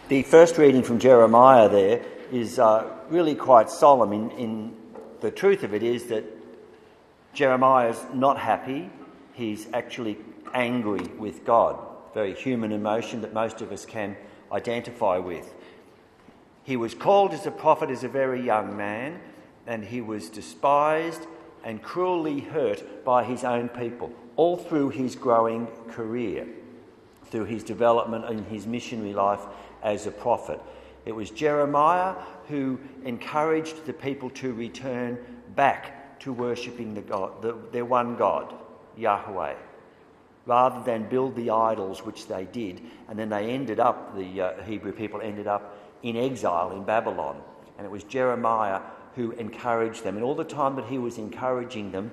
The first reading from Jeremiah there is really quite solemn. In the truth of it is that Jeremiah's not happy. He's actually angry with God. Very human emotion that most of us can identify with. He was called as a prophet as a very young man, and he was despised and cruelly hurt by his own people, all through his growing career, through his development in his missionary life as a prophet. It was Jeremiah who encouraged the people to return back to worshipping their one God, Yahweh, rather than build the idols which they did. And then they ended up, the Hebrew people ended up in exile in Babylon. And it was Jeremiah who encouraged them. And all the time that he was encouraging them,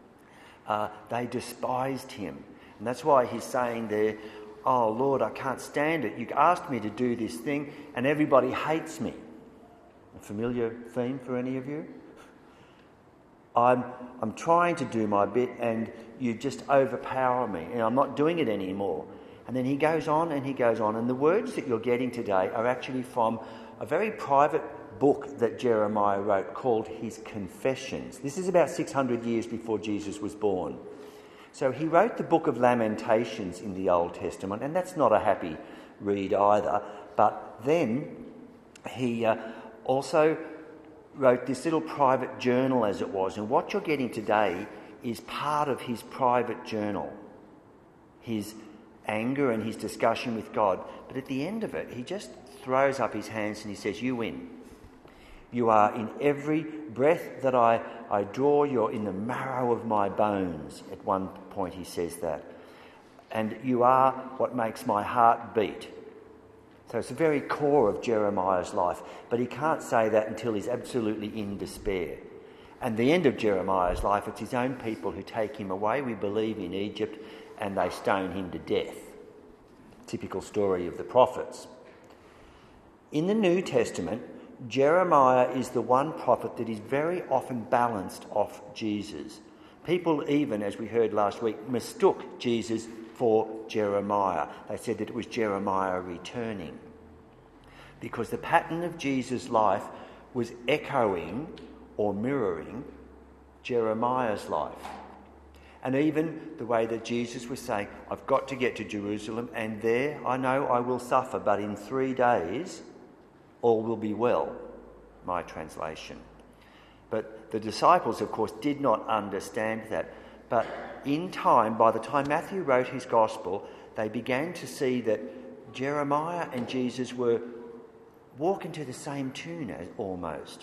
they despised him. And that's why he's saying there, "Oh Lord, I can't stand it. You asked me to do this thing and everybody hates me." A familiar theme for any of you? I'm trying to do my bit and you just overpower me and I'm not doing it anymore. And then he goes on and he goes on. And the words that you're getting today are actually from a very private book that Jeremiah wrote called his Confessions. This is about 600 years before Jesus was born. So he wrote the book of Lamentations in the Old Testament, and that's not a happy read either. But then he also wrote this little private journal, as it was. And what you're getting today is part of his private journal, his anger and his discussion with God. But at the end of it, he just throws up his hands and he says, "You win. You are in every breath that I draw, you're in the marrow of my bones." At one point he says that. "And you are what makes my heart beat." So it's the very core of Jeremiah's life. But he can't say that until he's absolutely in despair. And the end of Jeremiah's life, it's his own people who take him away, we believe, in Egypt, and they stone him to death. Typical story of the prophets. In the New Testament, Jeremiah is the one prophet that is very often balanced off Jesus. People even, as we heard last week, mistook Jesus for Jeremiah. They said that it was Jeremiah returning, because the pattern of Jesus' life was echoing or mirroring Jeremiah's life. And even the way that Jesus was saying, "I've got to get to Jerusalem, and there I know I will suffer, but in 3 days all will be well," my translation. But the disciples, of course, did not understand that. But in time, by the time Matthew wrote his gospel, they began to see that Jeremiah and Jesus were walking to the same tune almost.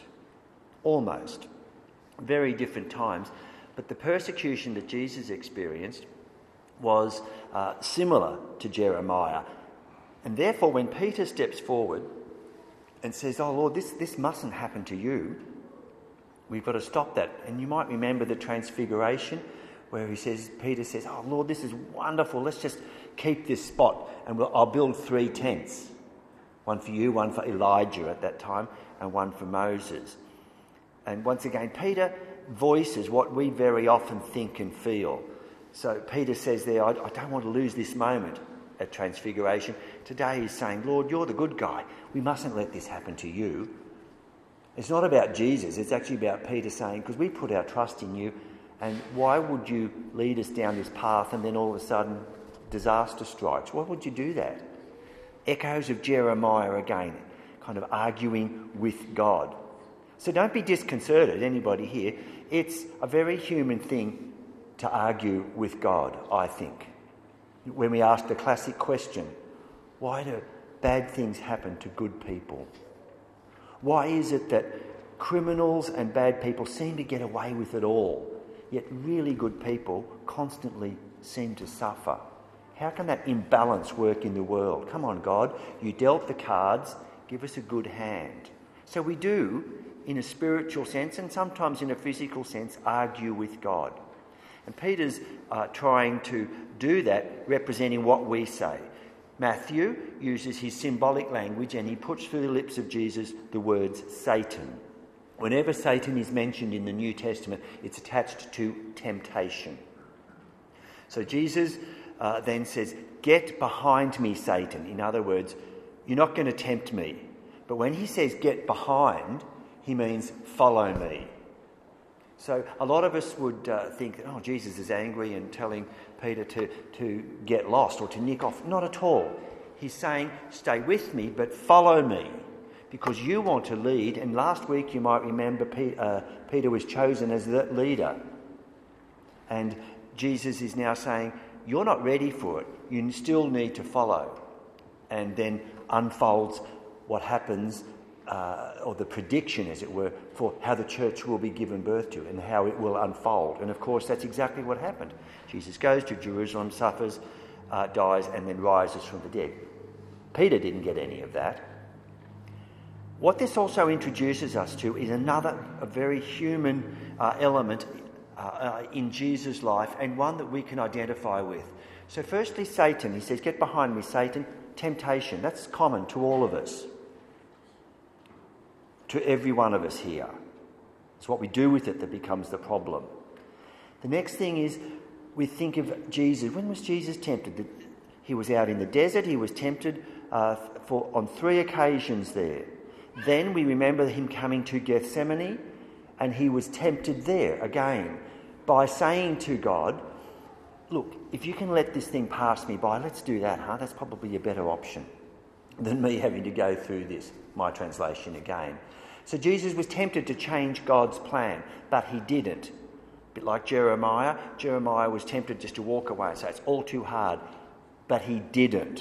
Very different times. But the persecution that Jesus experienced was similar to Jeremiah. And therefore, when Peter steps forward and says, "Oh Lord, this mustn't happen to you," we've got to stop that. And you might remember the Transfiguration, where Peter says, "Oh Lord, this is wonderful. Let's just keep this spot and I'll build 3 tents. One for you, one for Elijah at that time, and one for Moses." And once again, Peter voices what we very often think and feel. So Peter says there, I don't want to lose this moment at Transfiguration. Today he's saying, "Lord, you're the good guy. We mustn't let this happen to you." It's not about Jesus. It's actually about Peter saying, because we put our trust in you, and why would you lead us down this path and then all of a sudden disaster strikes? Why would you do that? Echoes of Jeremiah again, kind of arguing with God. So don't be disconcerted, anybody here. It's a very human thing to argue with God, I think. When we ask the classic question, why do bad things happen to good people? Why is it that criminals and bad people seem to get away with it all, yet really good people constantly seem to suffer? How can that imbalance work in the world? Come on, God, you dealt the cards, give us a good hand. So we do, in a spiritual sense and sometimes in a physical sense, argue with God. And Peter's trying to do that, representing what we say. Matthew uses his symbolic language and he puts through the lips of Jesus the words Satan. Whenever Satan is mentioned in the New Testament, it's attached to temptation. So Jesus then says, "Get behind me, Satan." In other words, you're not going to tempt me. But when he says get behind, he means follow me. So a lot of us would think that, oh, Jesus is angry and telling Peter to get lost or to nick off. Not at all. He's saying, stay with me, but follow me, because you want to lead. And last week, you might remember, Peter was chosen as the leader. And Jesus is now saying, you're not ready for it. You still need to follow. And then unfolds what happens, or the prediction, as it were, for how the church will be given birth to and how it will unfold. And of course, that's exactly what happened. Jesus goes to Jerusalem, suffers, dies, and then rises from the dead. Peter didn't get any of that. What this also introduces us to is a very human element in Jesus' life, and one that we can identify with. So firstly, Satan. He says, get behind me, Satan. Temptation. That's common to all of us. To every one of us here. It's what we do with it that becomes the problem. The next thing is, we think of Jesus. When was Jesus tempted? He was out in the desert. He was tempted on 3 occasions there. Then we remember him coming to Gethsemane, and he was tempted there again by saying to God, look, if you can let this thing pass me by, let's do that, huh? That's probably a better option than me having to go through this, my translation again. So Jesus was tempted to change God's plan, but he didn't. A bit like Jeremiah. Jeremiah was tempted just to walk away and say, it's all too hard, but he didn't.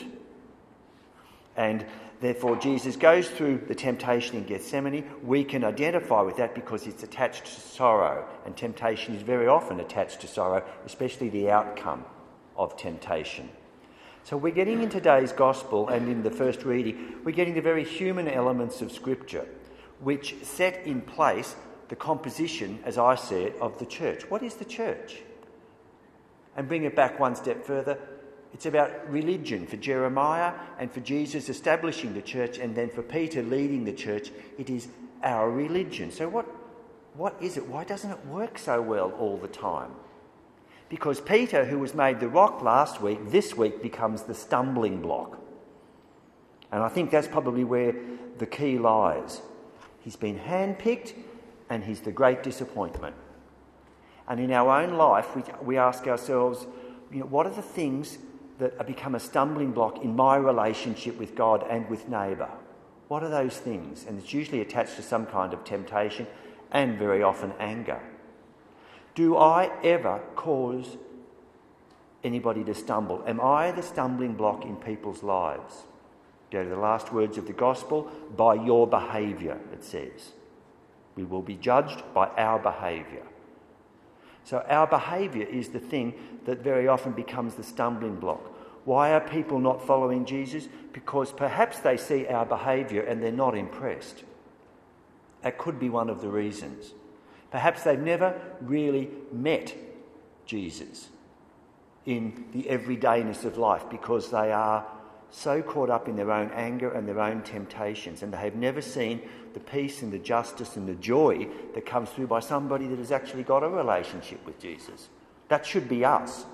And therefore, Jesus goes through the temptation in Gethsemane. We can identify with that because it's attached to sorrow, and temptation is very often attached to sorrow, especially the outcome of temptation. So we're getting in today's gospel, and in the first reading, we're getting the very human elements of Scripture, which set in place the composition, as I see it, of the church. What is the church? And bring it back one step further, it's about religion for Jeremiah, and for Jesus establishing the church, and then for Peter leading the church. It is our religion. So what is it? Why doesn't it work so well all the time? Because Peter, who was made the rock last week, this week becomes the stumbling block. And I think that's probably where the key lies. He's been handpicked, and he's the great disappointment. And in our own life, we ask ourselves, what are the things that have become a stumbling block in my relationship with God and with neighbour? What are those things? And it's usually attached to some kind of temptation, and very often anger. Do I ever cause anybody to stumble? Am I the stumbling block in people's lives? Go to the last words of the gospel. By your behaviour, it says. We will be judged by our behaviour. So our behaviour is the thing that very often becomes the stumbling block. Why are people not following Jesus? Because perhaps they see our behaviour and they're not impressed. That could be one of the reasons. Perhaps they've never really met Jesus in the everydayness of life because they are so caught up in their own anger and their own temptations, and they have never seen the peace and the justice and the joy that comes through by somebody that has actually got a relationship with Jesus. That should be us.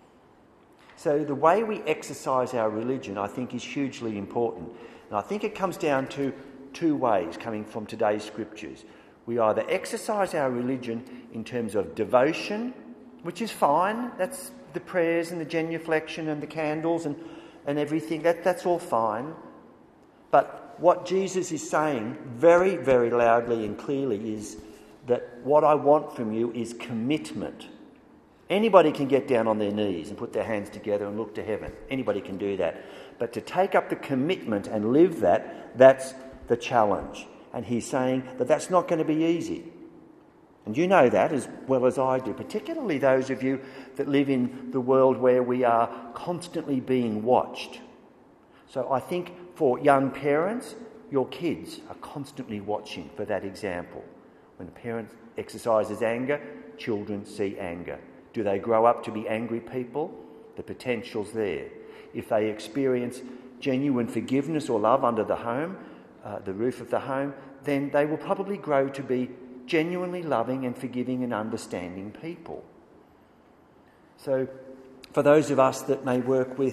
So the way we exercise our religion, I think, is hugely important. And I think it comes down to 2 ways coming from today's scriptures. We either exercise our religion in terms of devotion, which is fine. That's the prayers and the genuflection and the candles and everything. That's all fine. But what Jesus is saying very, very loudly and clearly is that what I want from you is commitment. Anybody can get down on their knees and put their hands together and look to heaven. Anybody can do that. But to take up the commitment and live that, that's the challenge. And he's saying that that's not going to be easy. And you know that as well as I do, particularly those of you that live in the world where we are constantly being watched. So I think for young parents, your kids are constantly watching for that example. When a parent exercises anger, children see anger. Do they grow up to be angry people? The potential's there. If they experience genuine forgiveness or love under the home, the roof of the home, then they will probably grow to be genuinely loving and forgiving and understanding people. So for those of us that may work with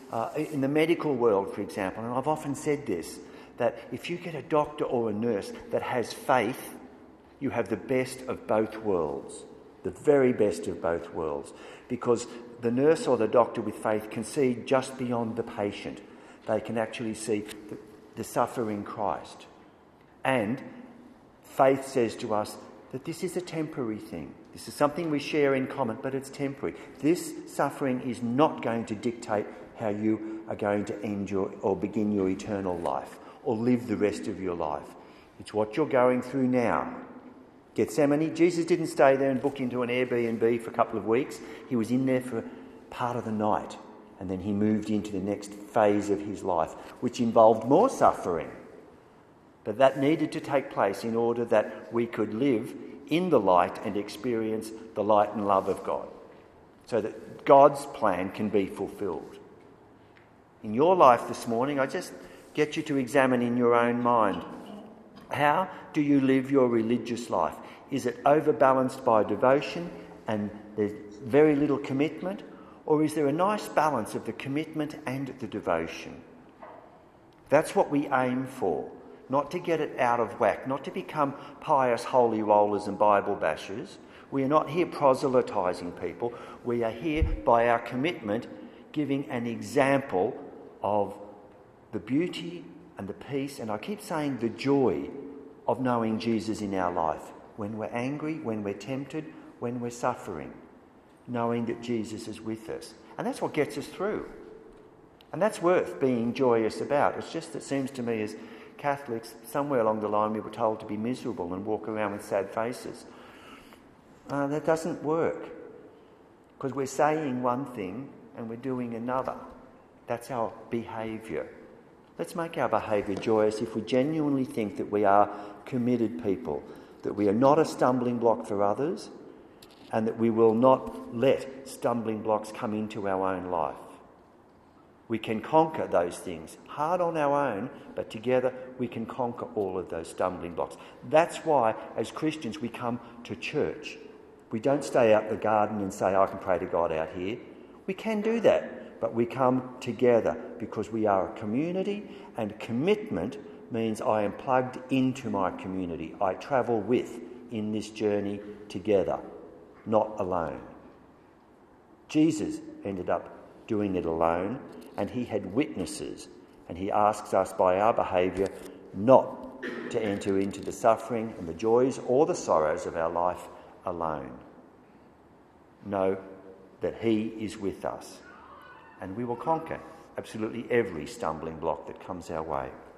in the medical world, for example, and I've often said this, that if you get a doctor or a nurse that has faith, you have the best of both worlds, the very best of both worlds, because the nurse or the doctor with faith can see just beyond the patient. They can actually see the suffering Christ. And faith says to us that this is a temporary thing. This is something we share in common, but it's temporary. This suffering is not going to dictate how you are going to end or begin your eternal life or live the rest of your life. It's what you're going through now. Gethsemane, Jesus didn't stay there and book into an Airbnb for a couple of weeks. He was in there for part of the night, and then he moved into the next phase of his life, which involved more suffering. But that needed to take place in order that we could live in the light and experience the light and love of God, so that God's plan can be fulfilled. In your life this morning, I just get you to examine in your own mind, how do you live your religious life? Is it overbalanced by devotion and there's very little commitment? Or is there a nice balance of the commitment and the devotion? That's what we aim for. Not to get it out of whack, not to become pious holy rollers and Bible bashers. We are not here proselytising people. We are here by our commitment giving an example of the beauty and the peace, and I keep saying the joy of knowing Jesus in our life. When we're angry, when we're tempted, when we're suffering, knowing that Jesus is with us. And that's what gets us through. And that's worth being joyous about. It's just, it seems to me as Catholics, somewhere along the line we were told to be miserable and walk around with sad faces. That doesn't work, because we're saying one thing and we're doing another. That's our behaviour. Let's make our behaviour joyous if we genuinely think that we are committed people, that we are not a stumbling block for others, and that we will not let stumbling blocks come into our own life. We can conquer those things, hard on our own, but together we can conquer all of those stumbling blocks. That's why, as Christians, we come to church. We don't stay out in the garden and say, I can pray to God out here. We can do that, but we come together because we are a community, and commitment means I am plugged into my community. I travel with in this journey together, not alone. Jesus ended up doing it alone, and he had witnesses, and he asks us by our behaviour not to enter into the suffering and the joys or the sorrows of our life alone. Know that he is with us, and we will conquer absolutely every stumbling block that comes our way.